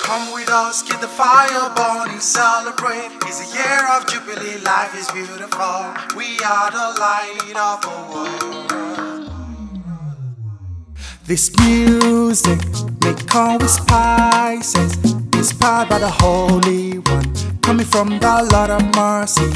Come with us, keep the fire burning, celebrate. It's a year of jubilee, life is beautiful. We are the light of the world. This music may come with spices, inspired by the Holy One, coming from the Lord of Mercy.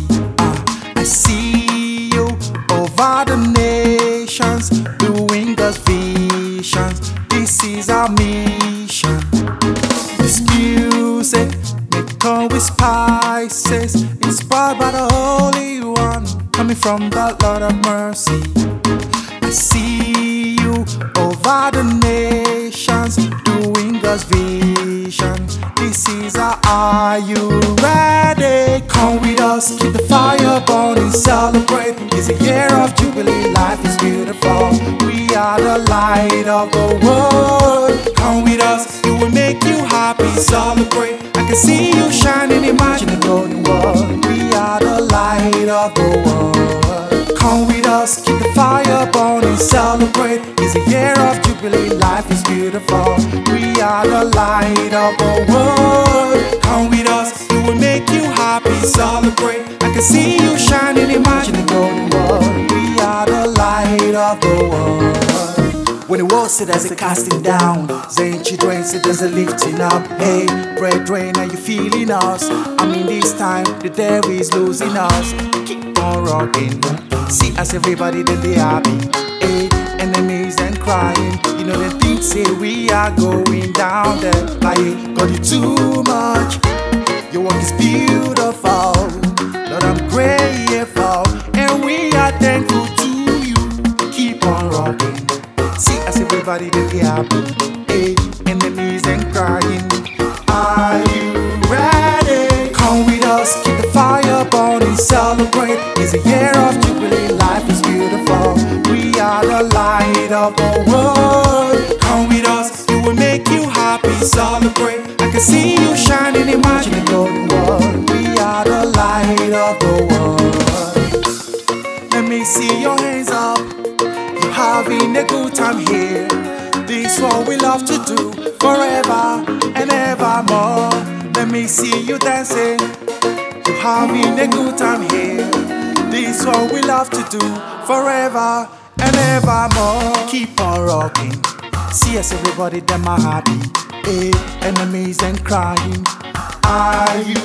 I see you over the nations, doing God's visions. This is our mission. This music may come with spices, inspired by the Holy One, coming from the Lord of Mercy. I see you over the nations, doing God's vision. This is our Are you ready? Come with us, keep the fire burning, celebrate. It's a year of jubilee, life is beautiful. We are the light of the world. Come with us, it will make you happy, celebrate. I can see you shining, imagine the golden world. We are the light of the world. Come with us, keep the fire burning, celebrate. It's a year of jubilee, life is beautiful. We are the light of the world. Come with us, it will make you happy, celebrate. I can see you shining, imagine the golden world. We are the light of the world. When the world said there's a casting down, saying children said there's a lifting up. Hey, brethren, are you feeling us? I mean this time the devil is losing us. Keep on rocking. See us everybody then they happy. Hey, enemies and crying. You know the things say we are going down there. Like got you too much. Your work is beautiful. Lord, I'm grateful, and we are thankful to you. Keep on rocking. See us everybody that they happy. Hey, enemies and crying. Are you ready? Come with us, keep the fire burning, celebrate. It's a year of jubilee, life is beautiful. We are the light of the world. Come with us, it will make you happy, celebrate. I can see you shining, imagine the golden world. We are the light of the world. Let me see your hands up. You're having a good time here. This what we love to do forever and evermore. Let me see you dancing. You're having a good time here. This what we love to do forever and evermore. Keep on rocking. See us everybody, them are happy. Hey, enemies and crying. Are you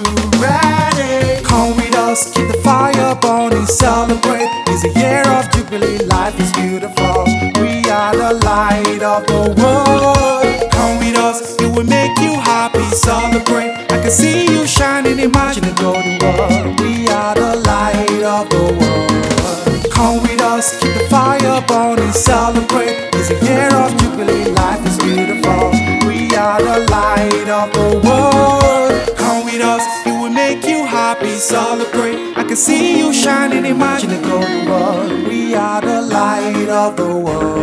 ready? Come with us, keep the fire burning, celebrate. It's a year of jubilee, life is beautiful. We are the light of the world. Come with us, it will make you happy, celebrate. I can see you shining, imagine the golden world. We are the light of the world. Come with us, keep the fire burning, celebrate. It's a year of jubilee, life is beautiful. We are the light of the world. Come with us, it will make you happy, celebrate. I can see you shining, imagine the golden world. We are the light of the world.